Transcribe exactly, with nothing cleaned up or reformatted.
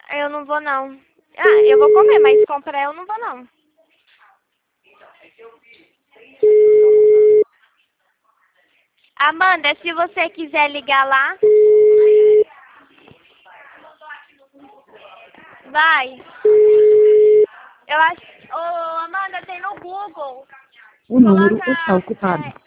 Eu não vou, não. Ah, eu vou comer, mas comprar eu não vou, não. Amanda, se você quiser ligar lá... Vai. Eu acho... Ô, Amanda, tem no Google. O número Coloca... está ocupado. É,